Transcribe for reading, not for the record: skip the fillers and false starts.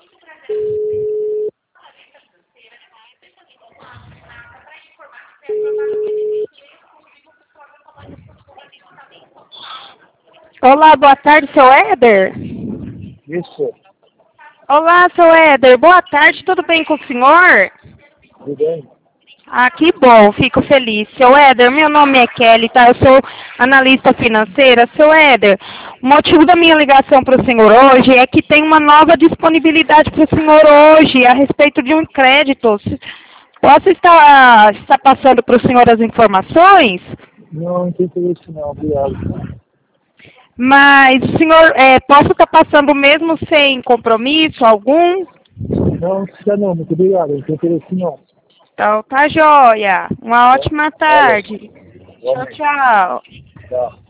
Olá, boa tarde, seu Éder. Isso, Olá, seu Éder, boa tarde, tudo bem com o senhor? tudo bem? Ah, que bom, fico feliz. Seu Éder, meu nome é Kelly, tá? Eu sou analista financeira. Seu Éder, o motivo da minha ligação para o senhor hoje é que tem uma nova disponibilidade para o senhor hoje a respeito de um crédito. Posso estar passando para o senhor as informações? Não tem interesse não, obrigado. Mas, senhor, posso estar passando mesmo sem compromisso algum? Não precisa não, muito obrigado, não tem interesse não. Então, tá joia. Uma ótima Valeu. tarde. Tchau, Igualmente. tchau. Tchau.